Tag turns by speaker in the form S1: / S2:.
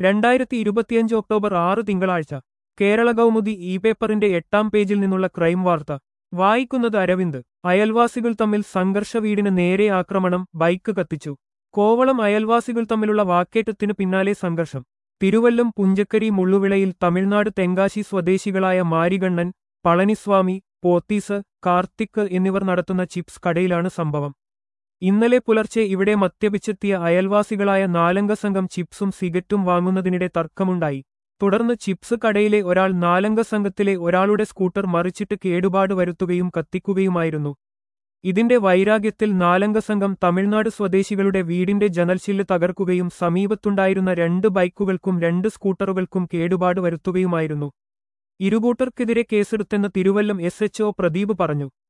S1: 2025 October 6 തിങ്കളാഴ്ച Kerala Kaumudi E പേപ്പറിന്റെ 8-ാം പേജിൽ നിന്നുള്ള ക്രൈം വാർത്ത വായിക്കുന്നത് അരവിന്ദ്. അയൽവാസികൾ തമ്മിൽ സംഘർഷ, വീടിന് നേരെ ആക്രമണം, ബൈക്ക് കത്തിച്ചു. കോവളം അയൽവാസികൾ തമ്മിലുള്ള വാക്കേറ്റത്തിനു പിന്നാലെ സംഘർഷം. തിരുവല്ലം പുഞ്ചക്കരി മുള്ളുവിളയിൽ തമിഴ്നാട് തെങ്കാശി സ്വദേശികളായ മാരികണ്ണൻ, പളനിസ്വാമി, പോത്തീസ്, കാർത്തിക് എന്നിവർ നടത്തുന്ന ചിപ്സ് കടയിലാണ് സംഭവം. ഇന്നലെ പുലർച്ചെ ഇവിടെ മദ്യപിച്ചെത്തിയ അയൽവാസികളായ 4-അംഗ സംഘം ചിപ്സും സിഗരറ്റും വാങ്ങുന്നതിനിടെ തർക്കമുണ്ടായി. തുടർന്ന് ചിപ്സ് കടയിലെ ഒരാൾ 4-അംഗ സംഘത്തിലെ ഒരാളുടെ സ്കൂട്ടർ മറിച്ചിട്ട് കേടുപാട് വരുത്തുകയും കത്തിക്കുകയുമായിരുന്നു. ഇതിന്റെ വൈരാഗ്യത്തിൽ 4-അംഗ സംഘം തമിഴ്നാട് സ്വദേശികളുടെ വീടിന്റെ ജനൽച്ചില്ല് തകർക്കുകയും സമീപത്തുണ്ടായിരുന്ന 2 ബൈക്കുകൾക്കും 2 സ്കൂട്ടറുകൾക്കും കേടുപാട് വരുത്തുകയുമായിരുന്നു. ഇരുകൂട്ടർക്കെതിരെ കേസെടുത്തെന്ന് തിരുവല്ലം SHO പ്രദീപ് പറഞ്ഞു.